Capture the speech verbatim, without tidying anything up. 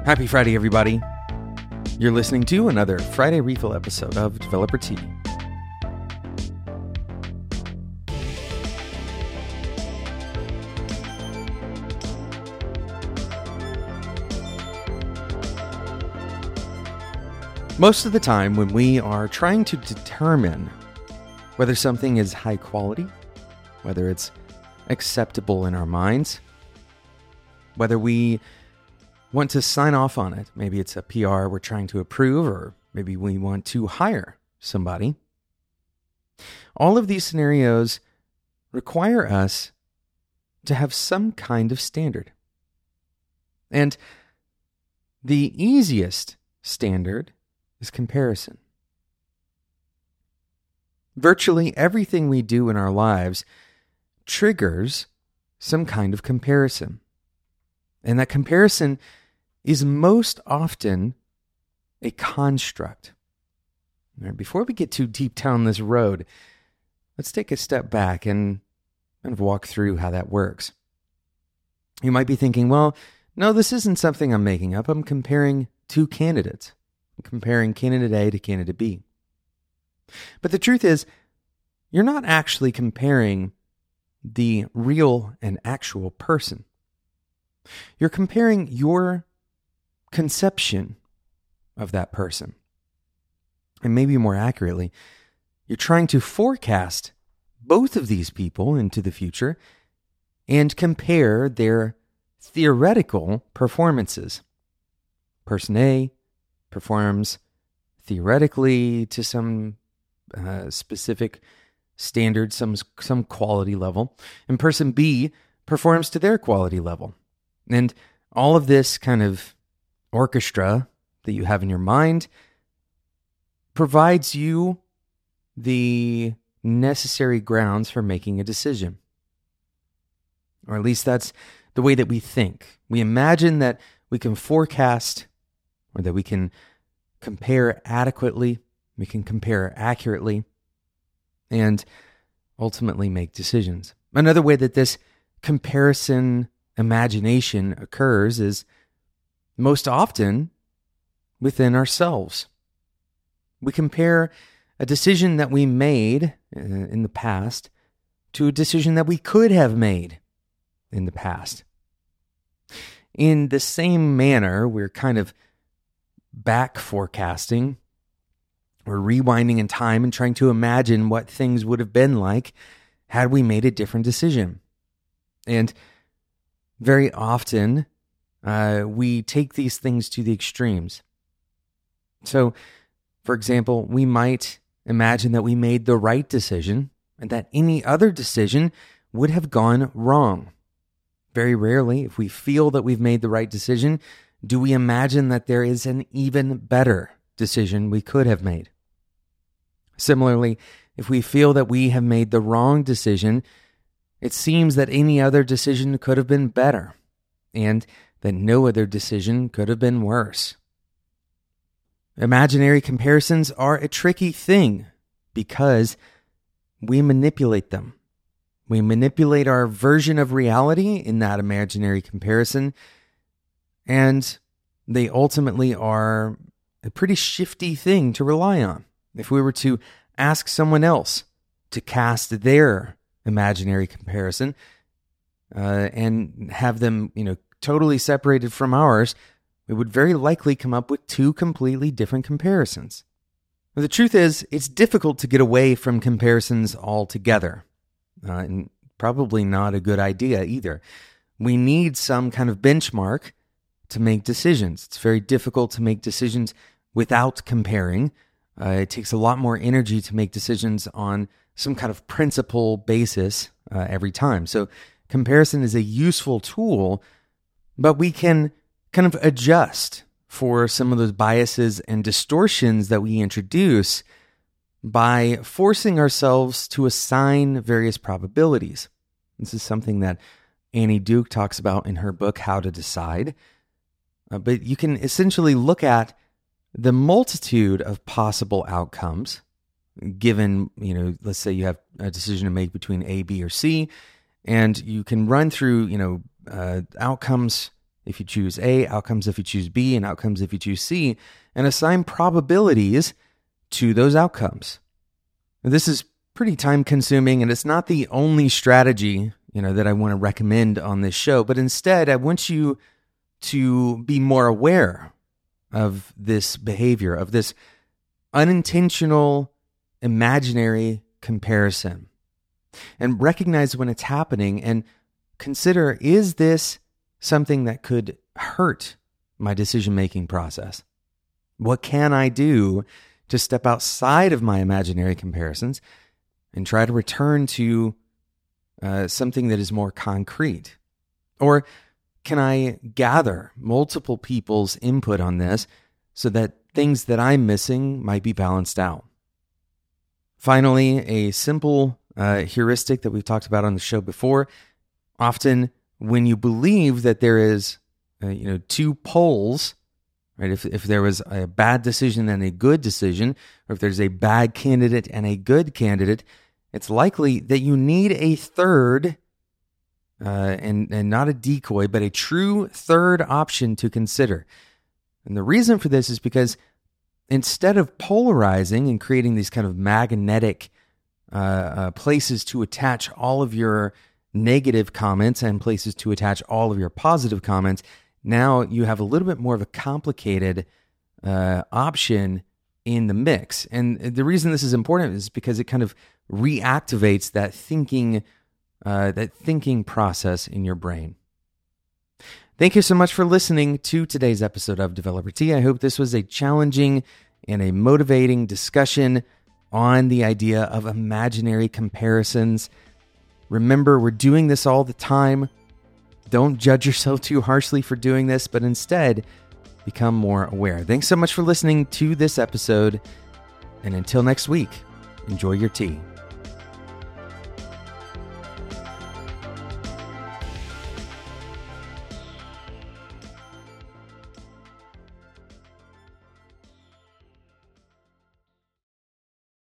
Happy Friday, everybody. You're listening to another Friday Refill episode of Developer Tea. Most of the time, when we are trying to determine whether something is high quality, whether it's acceptable in our minds, whether we want to sign off on it, maybe it's a P R we're trying to approve, or maybe we want to hire somebody, all of these scenarios require us to have some kind of standard. And the easiest standard is comparison. Virtually everything we do in our lives triggers some kind of comparison. And that comparison is most often a construct. All right, before we get too deep down this road, let's take a step back and kind of walk through how that works. You might be thinking, well, no, this isn't something I'm making up. I'm comparing two candidates. I'm comparing candidate A to candidate B. But the truth is, you're not actually comparing the real and actual person. You're comparing your conception of that person. And maybe more accurately, you're trying to forecast both of these people into the future and compare their theoretical performances. Person A performs theoretically to some uh, specific standard, some some quality level, and person B performs to their quality level. And all of this kind of orchestra that you have in your mind provides you the necessary grounds for making a decision. Or at least that's the way that we think. We imagine that we can forecast, or that we can compare adequately, we can compare accurately, and ultimately make decisions. Another way that this comparison imagination occurs is most often within ourselves. We compare a decision that we made in the past to a decision that we could have made in the past. In the same manner, we're kind of back forecasting. We're rewinding in time and trying to imagine what things would have been like had we made a different decision. And very often, uh, we take these things to the extremes. So, for example, we might imagine that we made the right decision and that any other decision would have gone wrong. Very rarely, if we feel that we've made the right decision, do we imagine that there is an even better decision we could have made. Similarly, if we feel that we have made the wrong decision, it seems that any other decision could have been better, and that no other decision could have been worse. Imaginary comparisons are a tricky thing because we manipulate them. We manipulate our version of reality in that imaginary comparison, and they ultimately are a pretty shifty thing to rely on. If we were to ask someone else to cast their imaginary comparison uh, and have them, you know, totally separated from ours, we would very likely come up with two completely different comparisons. But the truth is, it's difficult to get away from comparisons altogether, uh, and probably not a good idea either. We need some kind of benchmark to make decisions. It's very difficult to make decisions without comparing. Uh, it takes a lot more energy to make decisions on some kind of principle basis uh, every time. So comparison is a useful tool, but we can kind of adjust for some of those biases and distortions that we introduce by forcing ourselves to assign various probabilities. This is something that Annie Duke talks about in her book, How to Decide. Uh, but you can essentially look at the multitude of possible outcomes given, you know, let's say you have a decision to make between A, B, or C, and you can run through, you know, uh, outcomes if you choose A, outcomes if you choose B, and outcomes if you choose C, and assign probabilities to those outcomes. Now, this is pretty time consuming, and it's not the only strategy, you know, that I want to recommend on this show, but instead I want you to be more aware of this behavior, of this unintentional imaginary comparison, and recognize when it's happening and consider, is this something that could hurt my decision-making process? What can I do to step outside of my imaginary comparisons and try to return to uh, something that is more concrete? Or can I gather multiple people's input on this so that things that I'm missing might be balanced out? Finally, a simple uh, heuristic that we've talked about on the show before. Often when you believe that there is uh, you know, two poles, right? If if there was a bad decision and a good decision, or if there's a bad candidate and a good candidate, it's likely that you need a third, uh, and, and not a decoy, but a true third option to consider. And the reason for this is because instead of polarizing and creating these kind of magnetic uh, uh, places to attach all of your negative comments and places to attach all of your positive comments, now you have a little bit more of a complicated uh, option in the mix. And the reason this is important is because it kind of reactivates that thinking, uh, that thinking process in your brain. Thank you so much for listening to today's episode of Developer Tea. I hope this was a challenging and a motivating discussion on the idea of imaginary comparisons. Remember, we're doing this all the time. Don't judge yourself too harshly for doing this, but instead become more aware. Thanks so much for listening to this episode. And until next week, enjoy your tea.